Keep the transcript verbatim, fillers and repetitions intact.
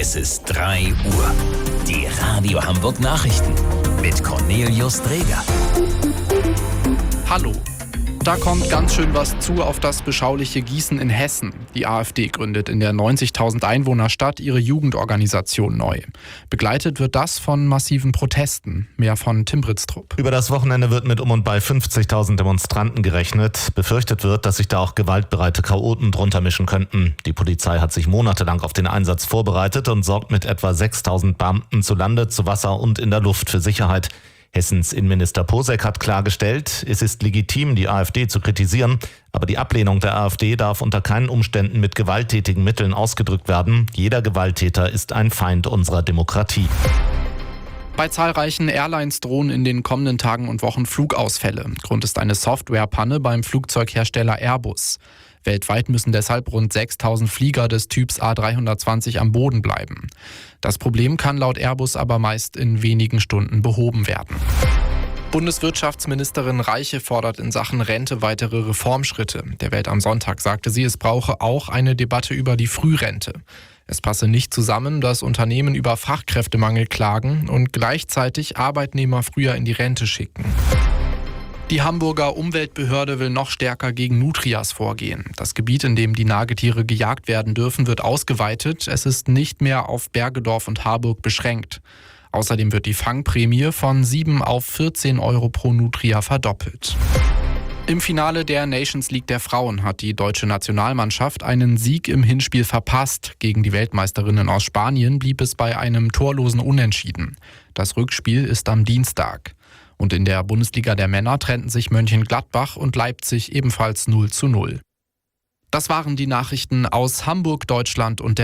Es ist drei Uhr. Die Radio Hamburg Nachrichten mit Cornelius Dreger. Hallo. Da kommt ganz schön was zu auf das beschauliche Gießen in Hessen. Die AfD gründet in der neunzigtausend Einwohnerstadt ihre Jugendorganisation neu. Begleitet wird das von massiven Protesten. Mehr von Tim Britztrup. Über das Wochenende wird mit um und bei fünfzigtausend Demonstranten gerechnet. Befürchtet wird, dass sich da auch gewaltbereite Chaoten drunter mischen könnten. Die Polizei hat sich monatelang auf den Einsatz vorbereitet und sorgt mit etwa sechstausend Beamten zu Lande, zu Wasser und in der Luft für Sicherheit. Hessens Innenminister Posek hat klargestellt, es ist legitim, die AfD zu kritisieren, aber die Ablehnung der AfD darf unter keinen Umständen mit gewalttätigen Mitteln ausgedrückt werden. Jeder Gewalttäter ist ein Feind unserer Demokratie. Bei zahlreichen Airlines drohen in den kommenden Tagen und Wochen Flugausfälle. Grund ist eine Softwarepanne beim Flugzeughersteller Airbus. Weltweit müssen deshalb rund sechstausend Flieger des Typs A dreihundertzwanzig am Boden bleiben. Das Problem kann laut Airbus aber meist in wenigen Stunden behoben werden. Bundeswirtschaftsministerin Reiche fordert in Sachen Rente weitere Reformschritte. Der Welt am Sonntag sagte sie, es brauche auch eine Debatte über die Frührente. Es passe nicht zusammen, dass Unternehmen über Fachkräftemangel klagen und gleichzeitig Arbeitnehmer früher in die Rente schicken. Die Hamburger Umweltbehörde will noch stärker gegen Nutrias vorgehen. Das Gebiet, in dem die Nagetiere gejagt werden dürfen, wird ausgeweitet. Es ist nicht mehr auf Bergedorf und Harburg beschränkt. Außerdem wird die Fangprämie von sieben auf vierzehn Euro pro Nutria verdoppelt. Im Finale der Nations League der Frauen hat die deutsche Nationalmannschaft einen Sieg im Hinspiel verpasst. Gegen die Weltmeisterinnen aus Spanien blieb es bei einem torlosen Unentschieden. Das Rückspiel ist am Dienstag. Und in der Bundesliga der Männer trennten sich Mönchengladbach und Leipzig ebenfalls null zu null. Das waren die Nachrichten aus Hamburg, Deutschland und der